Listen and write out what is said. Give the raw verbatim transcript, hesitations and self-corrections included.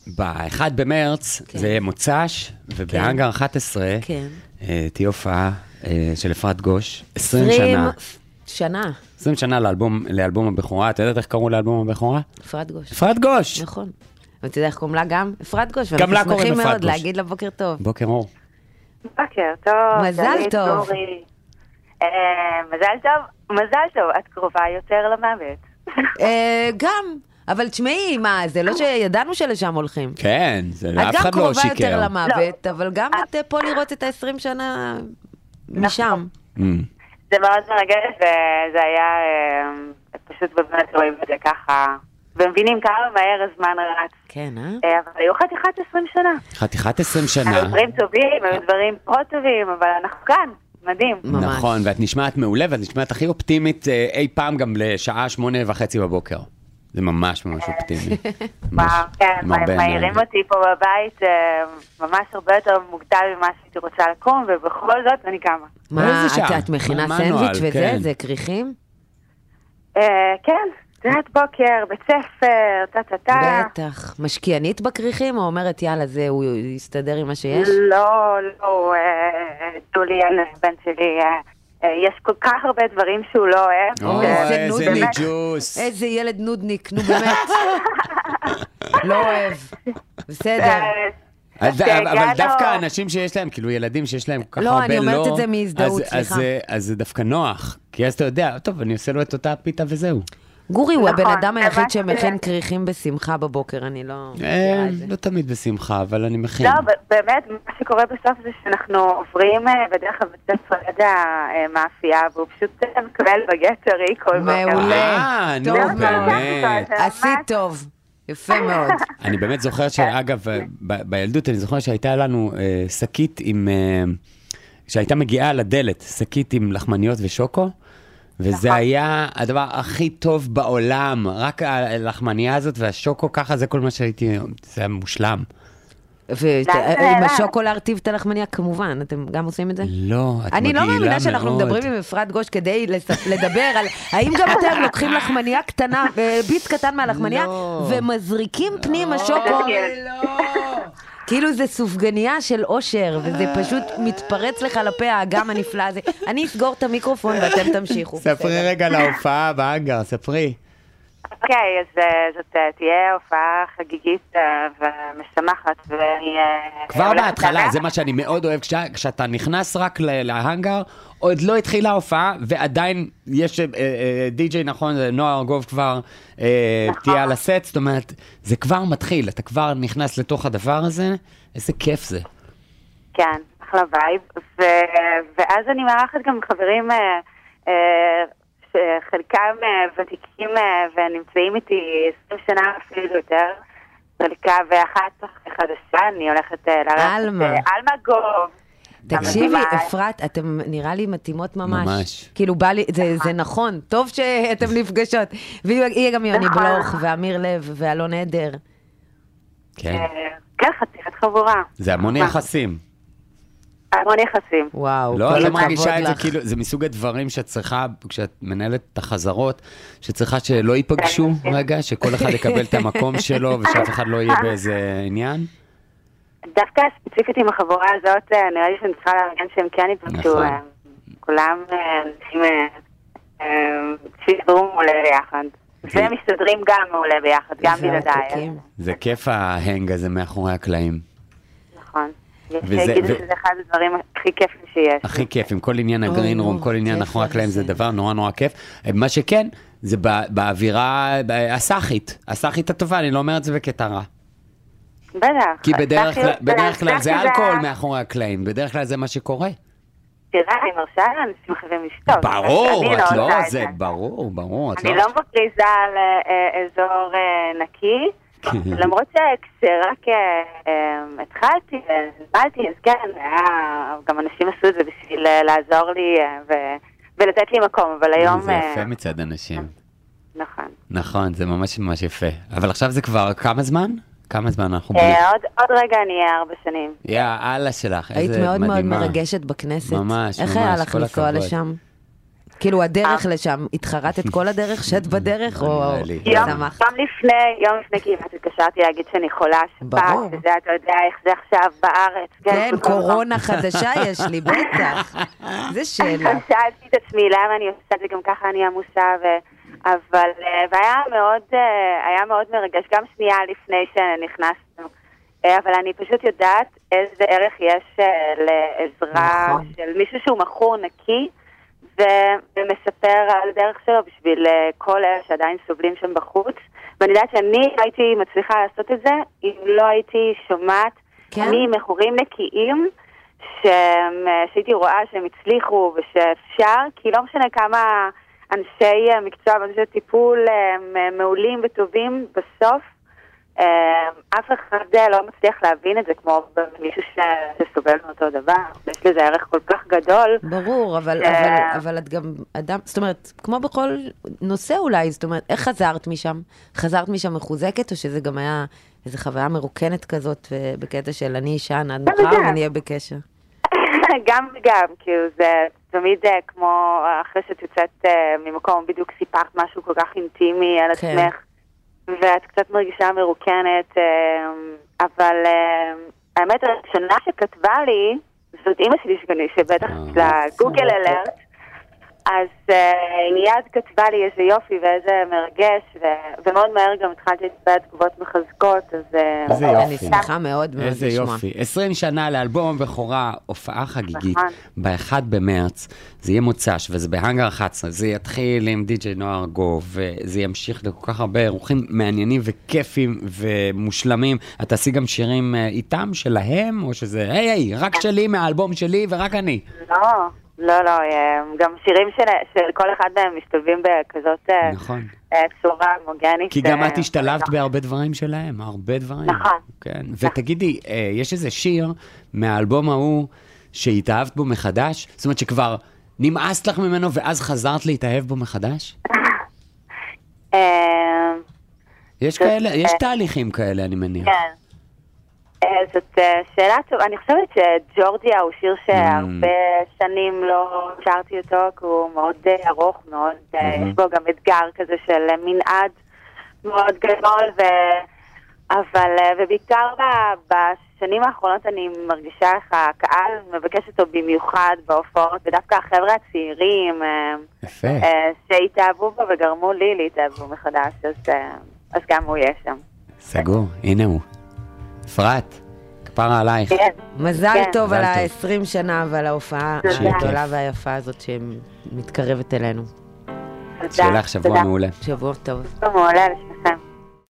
ב-אחד במרץ זה יהיה מוצ"ש, ובהאנגר אחת עשרה תהיה הופעה של אפרת גוש, עשרים שנה. שנה. עשרים שנה לאלבום הבכורה. אתה יודעת איך קראו לאלבום הבכורה? אפרת גוש. אפרת גוש. נכון. ואתה יודע איך קוראים לה גם? אפרת גוש. גם לה קוראים שמחים אפרת מאוד גוש. להגיד לה בוקר טוב. בוקר אור. בוקר טוב. מזל טוב. מזל טוב. מזל טוב. את קרובה יותר למוות. גם. אבל תשמעי, מה, זה לא שידענו שלשם הולכים. כן, אף אחד לא שיקר. את גם קרובה יותר למוות, אבל גם את פה לראות את ה-עשרים שנה משם. זה מאוד מרגש, וזה היה פשוט באמת רואים את זה ככה, ומבינים כמה מהר הזמן רץ. כן, אה? אבל היו חתיכת עשרים שנה. חתיכת עשרים שנה. היו דברים טובים, היו דברים פחות טובים, אבל אנחנו כאן. מדהים. נכון, ואת נשמעת מעולה, ואת נשמעת הכי אופטימית אי פעם גם לשעה שמונה וחצי בבוקר. זה ממש ממש אופטימי. כן, מעירים אותי פה בבית ממש הרבה יותר מוקדם ממה שהייתי רוצה לקום, ובכל זאת אני קמה. מה, את מכינה סנדוויץ' וזה? זה קריחים? כן, תת בוקר, בית ספר, טה-טה-טה. בטח. משקיענית בקריחים, או אומרת יאללה, זה, הוא יסתדר עם מה שיש? לא, לא, ג'וליאן, בן שלי, יש כל כך הרבה דברים שהוא לא אוהב. איזה ניג'וס. איזה ילד נודניק, נו באמת. לא אוהב. בסדר. אבל דווקא האנשים שיש להם, כאילו ילדים שיש להם ככה הרבה לא... לא, אני אומרת את זה מהזדהות, סליחה. אז זה דווקא נוח. כי אז אתה יודע, טוב, אני עושה לו את אותה פיתה וזהו. גורי הוא הבן אדם היחיד שמכין קריחים בשמחה בבוקר, אני לא... לא תמיד בשמחה, אבל אני מכין. לא, באמת, מה שקורה בסוף זה שאנחנו עוברים בדרך כלל בצד פרד המאפייה, והוא פשוט מקבל בגט טרי כל בוקר. מעולה, טוב מאוד. עשית טוב, יפה מאוד. אני באמת זוכר שאגב, בילדות אני זוכר שהייתה לנו שקית עם... שהייתה מגיעה לדלת, שקית עם לחמניות ושוקו, וזה היה הדבר הכי טוב בעולם, רק הלחמניה הזאת והשוקו, ככה זה כל מה שהייתי, זה היה מושלם. ועם השוקו להרטיב את הלחמניה, כמובן, אתם גם עושים את זה? לא, את מגעילה מאוד. אני לא מאמינה שאנחנו מדברים עם אפרת גוש כדי לדבר על, האם גם אתם לוקחים לחמניה קטנה, ביץ קטן מהלחמניה, ומזריקים פנים השוקו? לא. כאילו זה סופגניה של אושר, וזה פשוט מתפרץ לך לפה האגם הנפלא הזה. אני אסגור את המיקרופון ואתם תמשיכו. ספרי רגע להופעה בהאנגר, ספרי. אוקיי, אז זאת תהיה הופעה חגיגית ומשמחת. כבר בהתחלה, זה מה שאני מאוד אוהב, כשאתה נכנס רק להאנגר, עוד לא התחילה ההופעה, ועדיין יש די-ג'יי, נכון, נועה ארגוב כבר תהיה על הסט, זאת אומרת, זה כבר מתחיל, אתה כבר נכנס לתוך הדבר הזה, איזה כיף זה. כן, אחלה וייב, ואז אני מארחת גם חברים שחלקם ותיקים ונמצאים איתי עשרים שנה אפילו יותר, חלקה ואחת חדשה, אני הולכת לארחת אלמה גוב. תקשיבי, אפרת, אתם נראה לי מתאימות ממש. ממש. כאילו, בא לי, זה, זה נכון, טוב שאתם נפגשות. ויהיה גם יוני בלוך, ואמיר לב, ואלון עדר. כן. כן, חתיכת חבורה. זה המון יחסים. המון יחסים. וואו, לא, אני מרגישה את זה כאילו, זה מסוג הדברים שאת צריכה, כשאת מנהלת את החזרות, שצריכה שלא ייפגשו רגע, שכל אחד יקבל את המקום שלו, ושאף אחד לא יהיה באיזה עניין. דווקא ספציפית עם החבורה הזאת, נראה לי שאני צריכה להרגן שהם כן יפגשו. כולם אנשים שידרו מעולה ביחד. והם מסתדרים גם מעולה ביחד, גם בלעדיי. זה כיף ההנג הזה מאחורי הקלעים. נכון. יש שיגידו שזה אחד הדברים הכי כיפים שיש. הכי כיף, עם כל עניין הגרין רום, כל עניין מאחורי הקלעים, זה דבר נורא נורא כיף. מה שכן, זה באווירה הסאחית. הסאחית הטובה, אני לא אומר את זה בקטע רע. בטח. כי בדרך כלל זה אלכוהול מאחורי הקלעים, בדרך כלל זה מה שקורה. תראה, אני מרשה לאנשים אחרים לשתות. ברור, את לא, זה ברור, ברור. אני לא מכריזה על אזור נקי, למרות שכשרק התחלתי והזמלתי, אז כן, גם אנשים עשו את זה בשביל לעזור לי ולתת לי מקום, אבל היום... זה יפה מצד אנשים. נכון. נכון, זה ממש ממש יפה. אבל עכשיו זה כבר כמה זמן? כמה זמן אנחנו בלי? עוד רגע אני אהיה ארבע שנים. יא, אללה שלך, איזה מדהימה. היית מאוד מאוד מדהימה. מרגשת בכנסת. ממש, ממש, איך היה לך לנסוע לשם? כאילו הדרך לשם, התחרטת כל הדרך, שאת בדרך, או שמחת? יום לפני, יום לפני כמעט התקשרתי להגיד שאני חולה שפעת, וזה אתה יודע איך זה עכשיו בארץ. כן, קורונה חדשה יש לי, בטח. זה שאלה. שאלתי את עצמי, למה אני עושה את זה, גם ככה אני עמוסה, אבל, והיה מאוד, היה מאוד מרגש, גם שנייה לפני שנכנסנו. אבל אני פשוט יודעת איזה ערך יש לעזרה של מישהו שהוא מכור נקי, ומספר על דרך שלו בשביל כל אלה שעדיין סובלים שם בחוץ. ואני יודעת שאני הייתי מצליחה לעשות את זה אם לא הייתי שומעת ממכורים נקיים שהייתי רואה שהם הצליחו ושאפשר, כי לא משנה כמה אנשי מקצוע ואנשי טיפול מעולים וטובים, בסוף אף אחד לא מצליח להבין את זה כמו מישהו שסובל מאותו דבר. יש לזה ערך כל כך גדול. ברור, אבל, אבל, אבל את גם אדם, זאת אומרת, כמו בכל נושא אולי, זאת אומרת, איך חזרת משם? חזרת משם מחוזקת, או שזה גם היה איזו חוויה מרוקנת כזאת, בקטע של אני אישן עד מחר ואני אהיה בקשר? גם וגם, כאילו זה תמיד כמו אחרי שאת יוצאת ממקום, בדיוק סיפרת משהו כל כך אינטימי על עצמך, ואת קצת מרגישה מרוקנת, אבל האמת הראשונה שכתבה לי, זאת אמא שלי שגני, שבטח לגוגל אלרט, אז מיד כתבה לי איזה יופי ואיזה מרגש, ומאוד מהר גם התחלתי לצבע תגובות מחזקות, אז אני שמחה מאוד מאוד איזה יופי. עשרים שנה לאלבום בכורה, הופעה חגיגית, ב-אחד במרץ, זה יהיה מוצ"ש, וזה בהאנגר אחת עשרה, זה יתחיל עם די-ג'יי נוער גוב, וזה ימשיך לכל כך הרבה אירוחים מעניינים וכיפים ומושלמים. את תעשי גם שירים איתם שלהם, או שזה, היי היי, רק שלי מהאלבום שלי ורק אני? לא. לא, לא, גם שירים של, של כל אחד מהם משתלבים בכזאת נכון. צורה הומוגנית. כי גם את השתלבת בהרבה דברים שלהם, הרבה דברים. נכון. כן. ותגידי, יש איזה שיר מהאלבום ההוא שהתאהבת בו מחדש? זאת אומרת שכבר נמאסת לך ממנו ואז חזרת להתאהב בו מחדש? יש כאלה, יש תהליכים כאלה, אני מניח. כן. זאת שאלה טובה. אני חושבת שג'ורג'יה הוא שיר שהרבה שנים לא שרתי אותו, כי הוא מאוד ארוך, מאוד, יש בו גם אתגר כזה של מנעד מאוד גדול, אבל, ובעיקר בשנים האחרונות אני מרגישה איך הקהל מבקש אותו במיוחד בהופעות, ודווקא החבר'ה הצעירים שהתאהבו בו וגרמו לי להתאהב בו מחדש, אז גם הוא יהיה שם. סגור, הנה הוא. אפרת, כפרה עלייך. מזל טוב על ה-עשרים שנה ועל ההופעה הגדולה והיפה הזאת שמתקרבת אלינו. שיהיה לך שבוע מעולה. שבוע טוב. שבוע מעולה.